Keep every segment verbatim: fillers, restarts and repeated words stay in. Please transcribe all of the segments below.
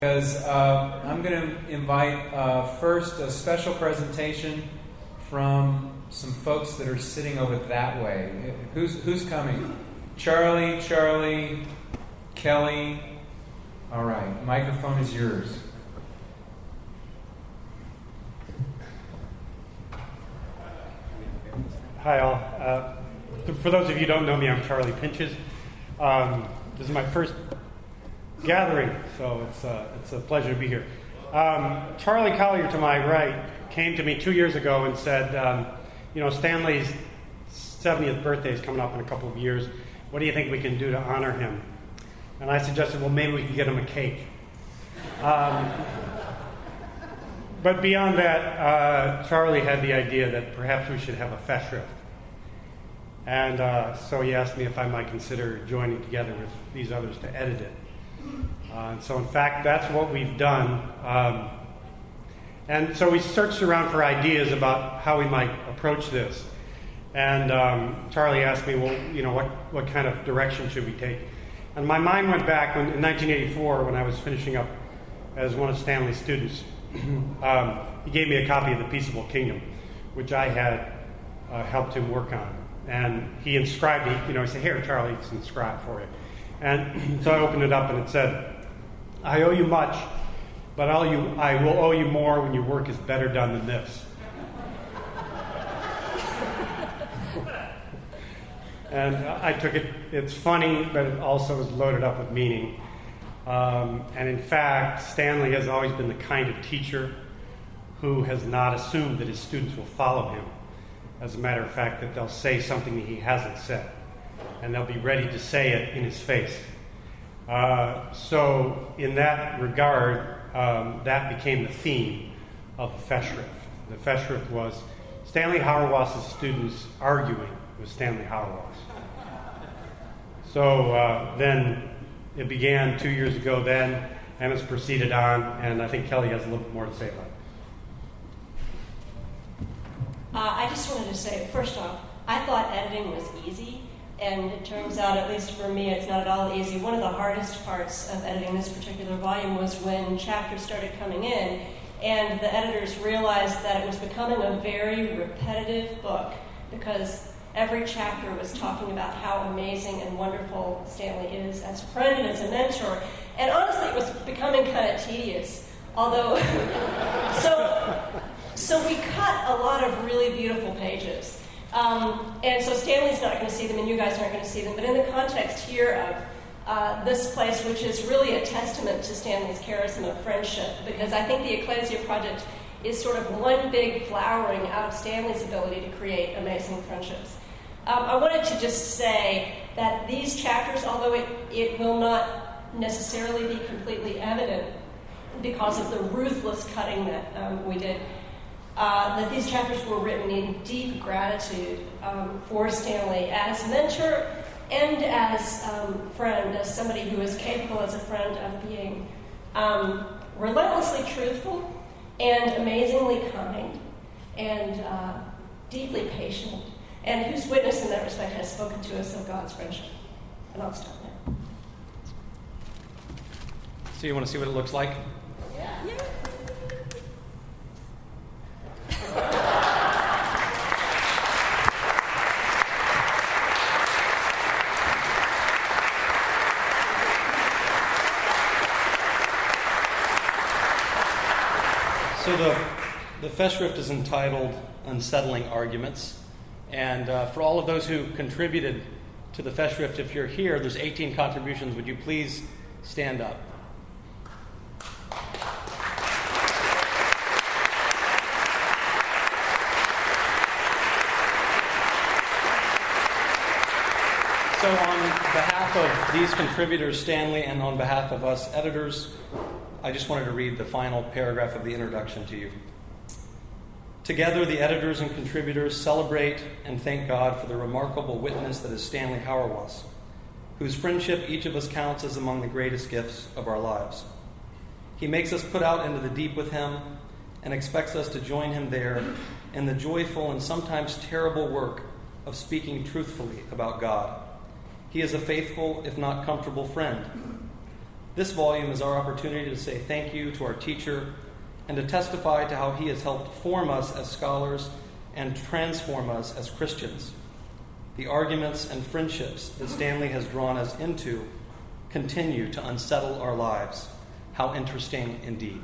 Because uh, I'm going to invite uh, first a special presentation from some folks that are sitting over that way. Who's who's coming? Charlie, Charlie, Kelly. All right, microphone is yours. Hi all. Uh, for those of you who don't know me, I'm Charlie Pinches. Um, this is my first gathering, so it's uh, it's a pleasure to be here. Um, Charlie Collier, to my right, came to me two years ago and said, um, you know, Stanley's seventieth birthday is coming up in a couple of years. What do you think we can do to honor him? And I suggested, well, maybe we could get him a cake. Um, but beyond that, uh, Charlie had the idea that perhaps we should have a festschrift. And uh, so he asked me if I might consider joining together with these others to edit it. Uh, and so, in fact, that's what we've done. Um, and so we searched around for ideas about how we might approach this. And um, Charlie asked me, well, you know, what, what kind of direction should we take? And my mind went back when, in nineteen eighty-four, when I was finishing up as one of Stanley's students. um, he gave me a copy of The Peaceable Kingdom, which I had uh, helped him work on. And he inscribed me, you know, he said, here, Charlie, it's inscribed for you. And so I opened it up and it said, I owe you much, but I'll you, I will owe you more when your work is better done than this. And I took it, it's funny, but it also is loaded up with meaning. Um, and in fact, Stanley has always been the kind of teacher who has not assumed that his students will follow him. As a matter of fact, that they'll say something that he hasn't said. And they'll be ready to say it in his face. Uh, so in that regard, um, that became the theme of the festschrift. The festschrift was Stanley Hauerwas's students arguing with Stanley Hauerwas. So uh, then it began two years ago then, and it's proceeded on, and I think Kelly has a little bit more to say about it. Uh, I just wanted to say, first off, I thought editing was easy. And it turns out, at least for me, it's not at all easy. One of the hardest parts of editing this particular volume was when chapters started coming in, and the editors realized that it was becoming a very repetitive book because every chapter was talking about how amazing and wonderful Stanley is as a friend and as a mentor. And honestly, it was becoming kind of tedious. Although, so, so we cut a lot of really beautiful pages. Um, and so Stanley's not going to see them, and you guys aren't going to see them. But in the context here of uh, this place, which is really a testament to Stanley's charism of friendship, because I think the Ecclesia Project is sort of one big flowering out of Stanley's ability to create amazing friendships. Um, I wanted to just say that these chapters, although it, it will not necessarily be completely evident because of the ruthless cutting that um, we did, Uh, that these chapters were written in deep gratitude um, for Stanley as mentor and as um, friend, as somebody who is capable as a friend of being um, relentlessly truthful and amazingly kind and uh, deeply patient, and whose witness in that respect has spoken to us of God's friendship. And I'll stop now. So you want to see what it looks like? Yeah. yeah. So the, the festschrift is entitled Unsettling Arguments. And uh, for all of those who contributed to the festschrift, if you're here, there's eighteen contributions. Would you please stand up? So on behalf of these contributors, Stanley, and on behalf of us editors, I just wanted to read the final paragraph of the introduction to you. Together, the editors and contributors celebrate and thank God for the remarkable witness that is Stanley Hauerwas, whose friendship each of us counts as among the greatest gifts of our lives. He makes us put out into the deep with him and expects us to join him there in the joyful and sometimes terrible work of speaking truthfully about God. He is a faithful, if not comfortable, friend. This volume is our opportunity to say thank you to our teacher and to testify to how he has helped form us as scholars and transform us as Christians. The arguments and friendships that Stanley has drawn us into continue to unsettle our lives. How interesting indeed.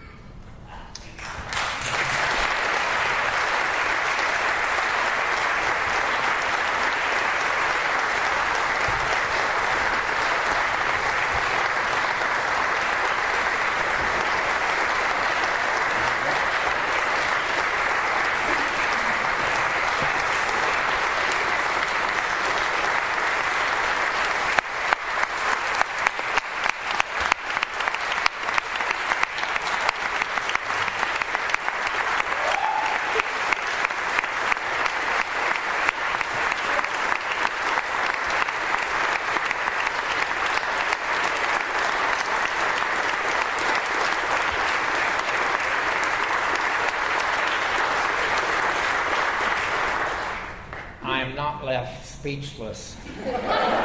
Left speechless, but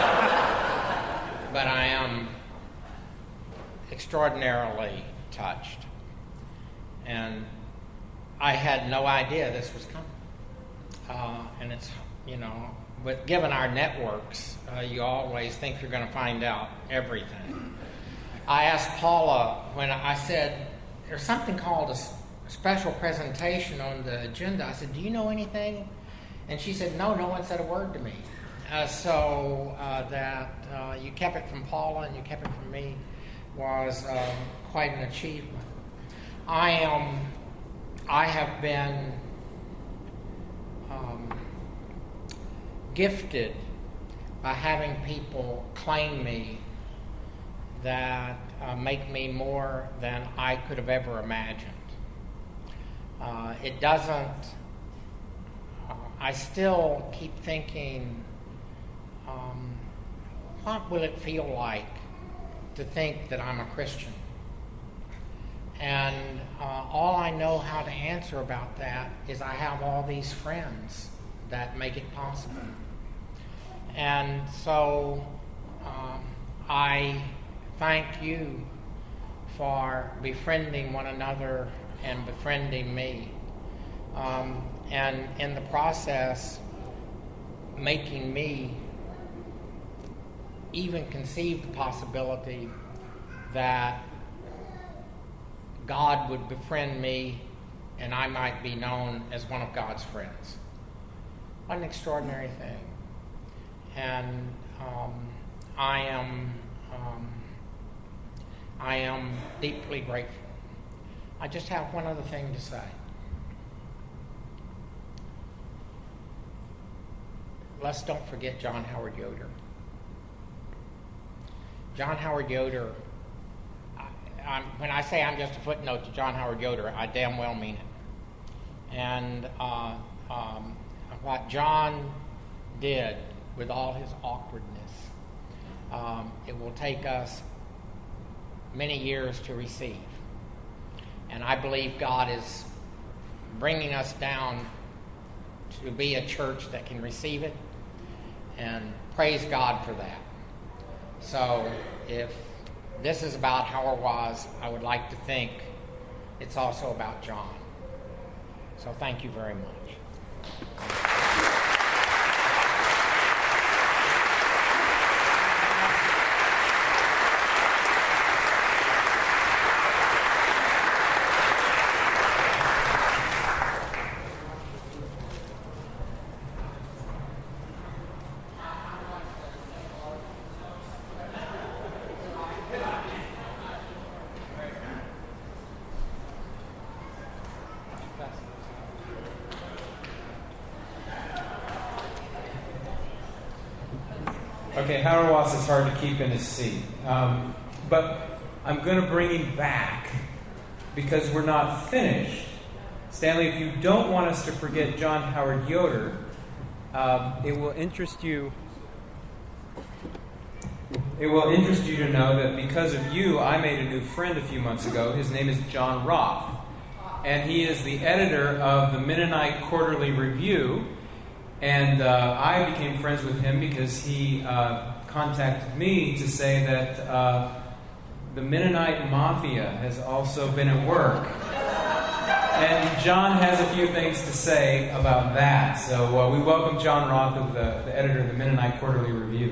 I am extraordinarily touched, and I had no idea this was coming. Uh, and it's, you know, but given our networks, uh, you always think you're going to find out everything. I asked Paula when I said there's something called a special presentation on the agenda. I said, "Do you know anything?" And she said, no, no one said a word to me. Uh, so uh, that uh, you kept it from Paula and you kept it from me was um, quite an achievement. I am, I have been um, gifted by having people claim me that uh, make me more than I could have ever imagined. Uh, it doesn't I still keep thinking, um, what will it feel like to think that I'm a Christian? And uh, all I know how to answer about that is I have all these friends that make it possible. And so um, I thank you for befriending one another and befriending me. Um, and in the process, making me even conceive the possibility that God would befriend me and I might be known as one of God's friends. What an extraordinary thing. And um, I am um, I am deeply grateful. I just have one other thing to say. Let's don't forget John Howard Yoder. John Howard Yoder, I, I'm, when I say I'm just a footnote to John Howard Yoder, I damn well mean it. And uh, um, what John did with all his awkwardness, um, it will take us many years to receive. And I believe God is bringing us down to be a church that can receive it, and praise God for that. So if this is about Howard was, I would like to think it's also about John. So thank you very much. Okay, Howard Watts is hard to keep in his seat. Um, but I'm going to bring him back because we're not finished. Stanley, if you don't want us to forget John Howard Yoder, um, it will interest you. It will interest you to know that because of you, I made a new friend a few months ago. His name is John Roth, and he is the editor of the Mennonite Quarterly Review. And uh, I became friends with him because he uh, contacted me to say that uh, the Mennonite Mafia has also been at work. And John has a few things to say about that. So uh, we welcome John Roth, the, the editor of the Mennonite Quarterly Review.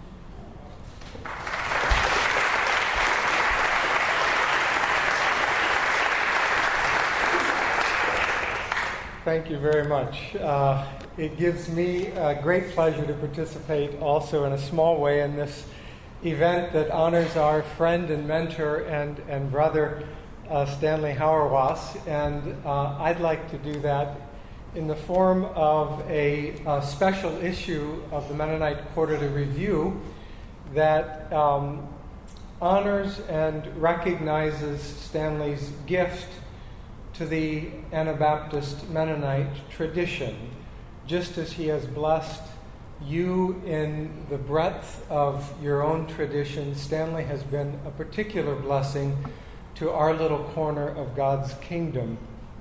Thank you very much. Uh, it gives me a great pleasure to participate also in a small way in this event that honors our friend and mentor and, and brother, uh, Stanley Hauerwas. And uh, I'd like to do that in the form of a, a special issue of the Mennonite Quarterly Review that um, honors and recognizes Stanley's gift to the Anabaptist Mennonite tradition, just as he has blessed you in the breadth of your own tradition. Stanley has been a particular blessing to our little corner of God's kingdom.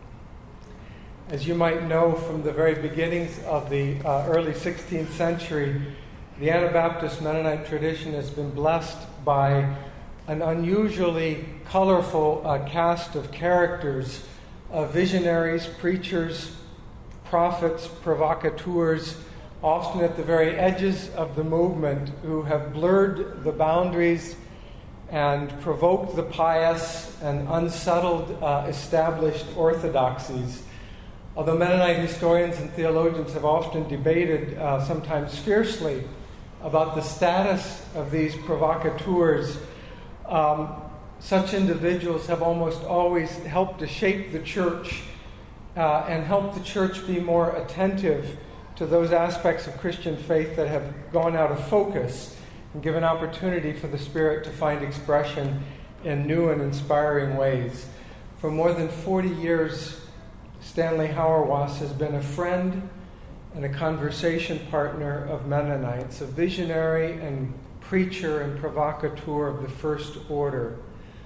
As you might know from the very beginnings of the uh, early sixteenth century, the Anabaptist Mennonite tradition has been blessed by an unusually colorful uh, cast of characters, Uh, visionaries, preachers, prophets, provocateurs, often at the very edges of the movement, who have blurred the boundaries and provoked the pious and unsettled uh, established orthodoxies. Although Mennonite historians and theologians have often debated, uh, sometimes fiercely, about the status of these provocateurs, um, such individuals have almost always helped to shape the church uh, and help the church be more attentive to those aspects of Christian faith that have gone out of focus and given opportunity for the Spirit to find expression in new and inspiring ways. For more than forty years, Stanley Hauerwas has been a friend and a conversation partner of Mennonites, a visionary and preacher and provocateur of the first order.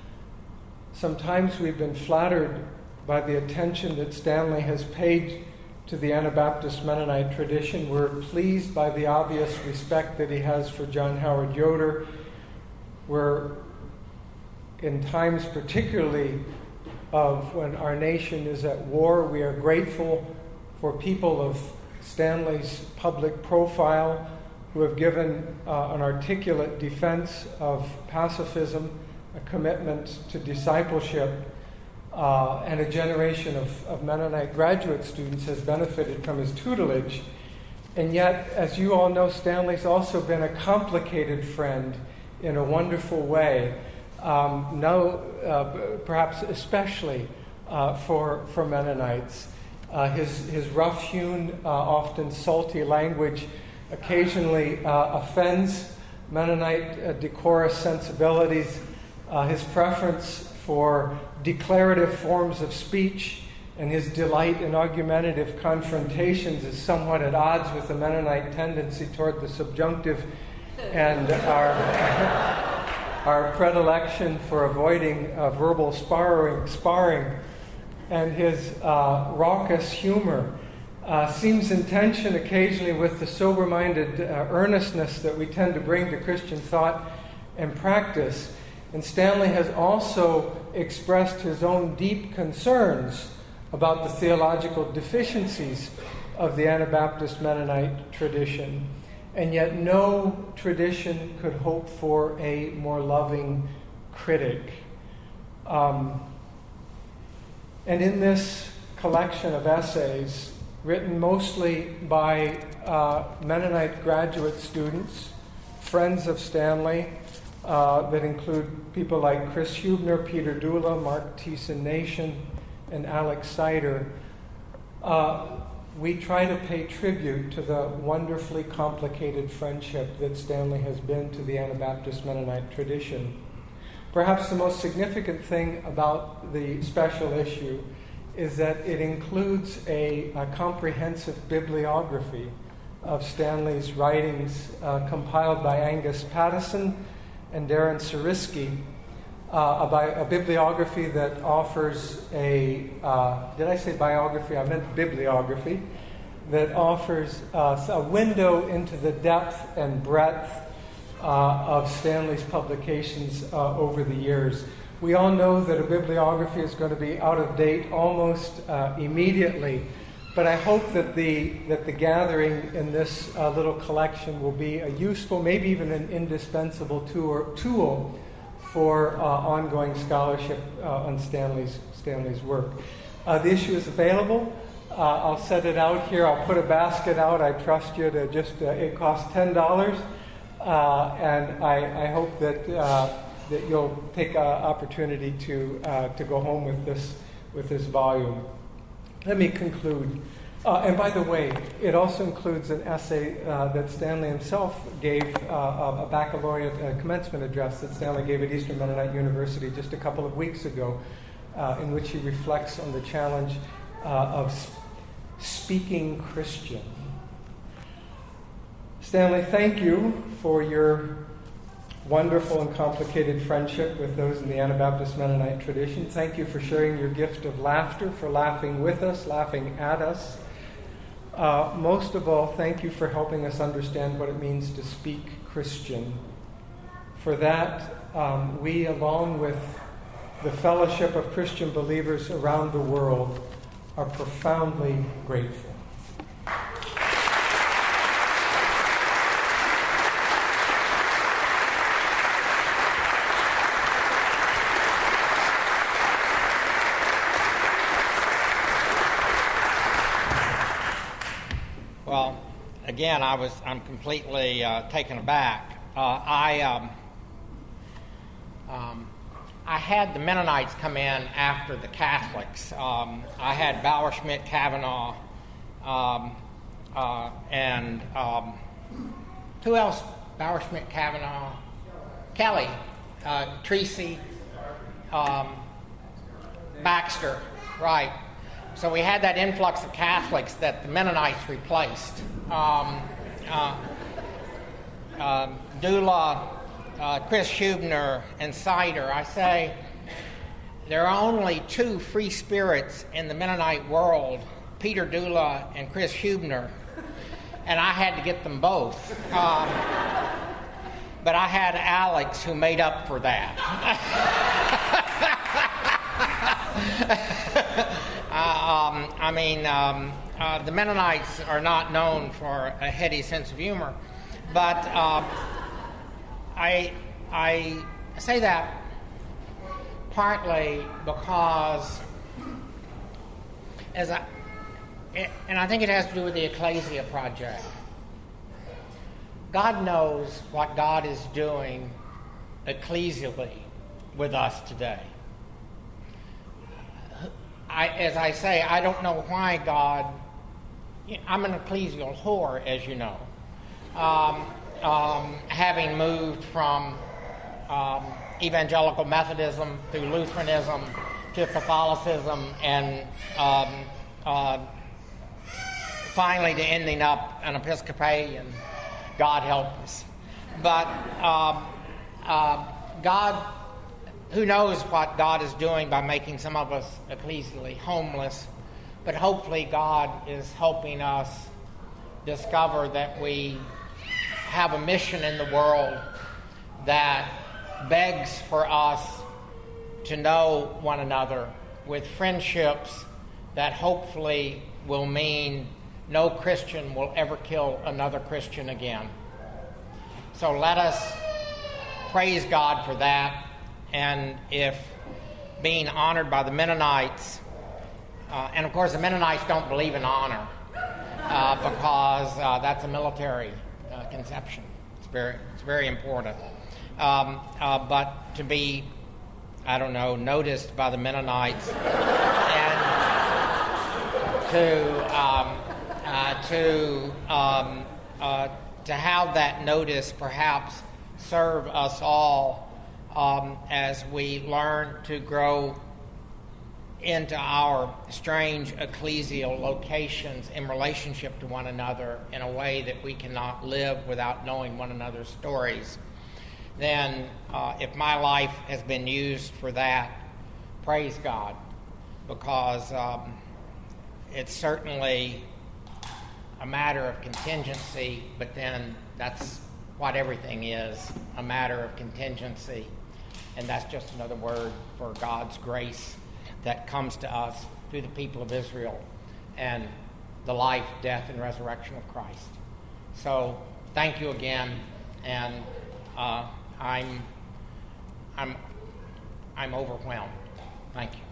Sometimes we've been flattered by the attention that Stanley has paid to the Anabaptist Mennonite tradition. We're pleased by the obvious respect that he has for John Howard Yoder. We're, in times particularly of when our nation is at war, we are grateful for people of Stanley's public profile who have given uh, an articulate defense of pacifism, a commitment to discipleship, uh, and a generation of, of Mennonite graduate students has benefited from his tutelage. And yet, as you all know, Stanley's also been a complicated friend in a wonderful way, um, no, uh, perhaps especially uh, for, for Mennonites. Uh, his, his rough-hewn, uh, often salty language occasionally uh, offends Mennonite uh, decorous sensibilities. Uh, his preference for declarative forms of speech and his delight in argumentative confrontations is somewhat at odds with the Mennonite tendency toward the subjunctive and our, our predilection for avoiding uh, verbal sparring, sparring. And his uh, raucous humor uh, seems in tension occasionally with the sober-minded uh, earnestness that we tend to bring to Christian thought and practice. And Stanley has also expressed his own deep concerns about the theological deficiencies of the Anabaptist Mennonite tradition. And yet no tradition could hope for a more loving critic. Um, and in this collection of essays, written mostly by uh, Mennonite graduate students, friends of Stanley, Uh, that include people like Chris Hubner, Peter Dula, Mark Thiessen Nation, and Alex Sider, uh, we try to pay tribute to the wonderfully complicated friendship that Stanley has been to the Anabaptist Mennonite tradition. Perhaps the most significant thing about the special issue is that it includes a, a comprehensive bibliography of Stanley's writings uh, compiled by Angus Pattison and Darren Sariski, uh, a, bi- a bibliography that offers a, uh, did I say biography? I meant bibliography, that offers uh, a window into the depth and breadth uh, of Stanley's publications uh, over the years. We all know that a bibliography is going to be out of date almost uh, immediately, but I hope that the that the gathering in this uh, little collection will be a useful, maybe even an indispensable tool, tool for uh, ongoing scholarship uh, on Stanley's Stanley's work. Uh, the issue is available. Uh, I'll set it out here. I'll put a basket out. I trust you to just. Uh, it costs ten dollars, uh, and I, I hope that. Uh, that you'll take an opportunity to uh, to go home with this with this volume. Let me conclude. Uh, and by the way, it also includes an essay uh, that Stanley himself gave, uh, a baccalaureate uh, commencement address that Stanley gave at Eastern Mennonite University just a couple of weeks ago, uh, in which he reflects on the challenge uh, of sp- speaking Christian. Stanley, thank you for your wonderful and complicated friendship with those in the Anabaptist Mennonite tradition. Thank you for sharing your gift of laughter, for laughing with us, laughing at us. Uh, most of all, thank you for helping us understand what it means to speak Christian. For that, um, we, along with the fellowship of Christian believers around the world, are profoundly grateful. Well, again, I was I'm completely uh, taken aback. Uh, I um, um, I had the Mennonites come in after the Catholics. Um, I had Bauer Schmidt Kavanaugh um, uh, and um, who else? Bauer Schmidt Kavanaugh, Kelly, uh, Tracy, um, Baxter, right. So we had that influx of Catholics that the Mennonites replaced. Um, uh, uh, Dula, uh, Chris Hubner, and Sider. I say there are only two free spirits in the Mennonite world, Peter Dula and Chris Hubner, and I had to get them both. Um, but I had Alex who made up for that. Uh, um, I mean, um, uh, the Mennonites are not known for a heady sense of humor, but uh, I I say that partly because, as I, it, and I think it has to do with the Ecclesia Project. God knows what God is doing ecclesially with us today. I, as I say, I don't know why God, I'm an ecclesial whore, as you know, um, um, having moved from um, evangelical Methodism through Lutheranism to Catholicism and um, uh, finally to ending up an Episcopalian, God help us. But um, uh, God... Who knows what God is doing by making some of us ecclesially homeless, but hopefully God is helping us discover that we have a mission in the world that begs for us to know one another with friendships that hopefully will mean no Christian will ever kill another Christian again. So let us praise God for that. And if being honored by the Mennonites, uh, and of course the Mennonites don't believe in honor uh, because uh, that's a military uh, conception. It's very, it's very important. Um, uh, but to be, I don't know, noticed by the Mennonites and to um, uh, to um, uh, to have that notice perhaps serve us all. Um, as we learn to grow into our strange ecclesial locations in relationship to one another in a way that we cannot live without knowing one another's stories, then uh, if my life has been used for that, praise God, because um, it's certainly a matter of contingency, but then that's what everything is, a matter of contingency. And that's just another word for God's grace that comes to us through the people of Israel and the life, death, and resurrection of Christ. So thank you again, and uh, I'm I'm I'm overwhelmed. Thank you.